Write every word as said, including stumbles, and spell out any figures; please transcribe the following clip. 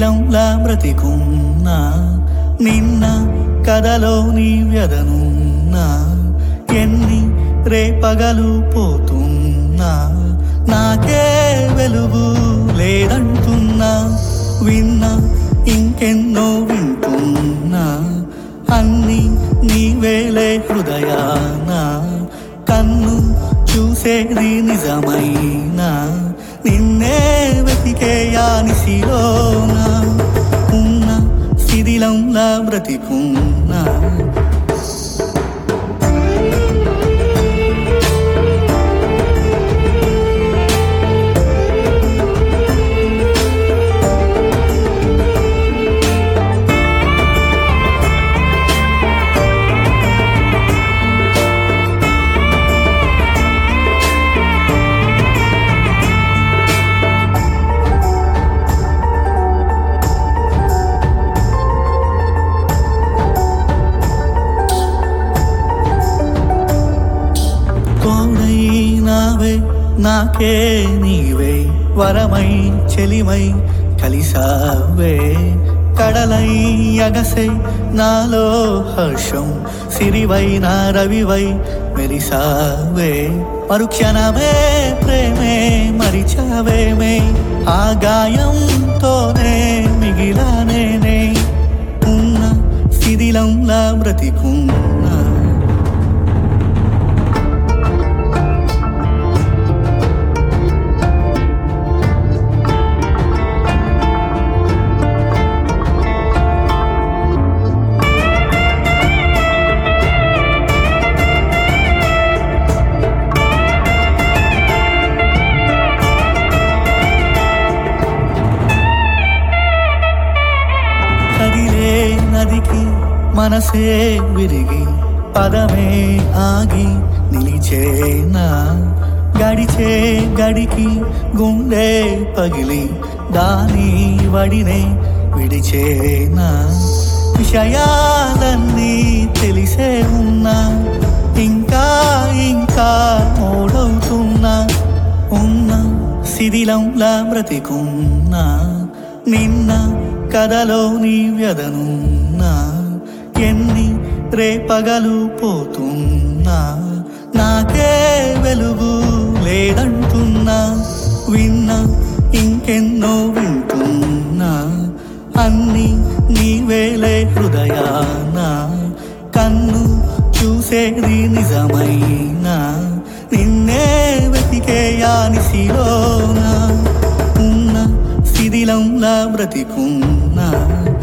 శిథిలంలా బ్రతికున్నా నిన్న కథలో నీ వ్యధనున్నా ఎన్ని రేపగలు పోతున్నా నాకే వెలుగు లేదంటున్నా విన్నా ఇంకెన్నో వింటున్నా అన్ని నీవేలే హృదయాన కన్ను చూసేది నిజమైనా నిన్నే వెతికేయా నిశిలోన ఉన్న శిథిలంలా బ్రతికున్నా కోడైనావే నాకే నీవే వరమై చెలిమై కలిసావే కడలై అగసై నాలో హర్షం సిరివై నా రవివై మెరిసావే మరుక్షణమే ప్రేమే మరిచావేమే ఆ గాయంతోనే మిగిలానేనే ఉన్న శిథిలంలా బ్రతికున్నా కదిలే నదికి మనసే విరిగి పదమే ఆగి నిలిచేనా గడిచే గడికి గుండె పగిలి దాని వడినే విడిచేనా విషయాలన్నీ తెలిసే ఉన్నా ఇంకా ఇంకా మోడవుతున్నా ఉన్న శిథిలంలా బ్రతికున్నా నిన్న కథలో నీ వ్యధనున్నా ఎన్ని రేపగలు పోతున్నా నాకే వెలుగు లేదంటున్నా విన్నా ఇంకెన్నో వింటున్నా అన్ని నీవేలే హృదయాన కన్ను చూసేది నిజమైనా నిన్నే వెతికేయా నిశిలోన ఉన్న శిథిలంలా బ్రతికున్నా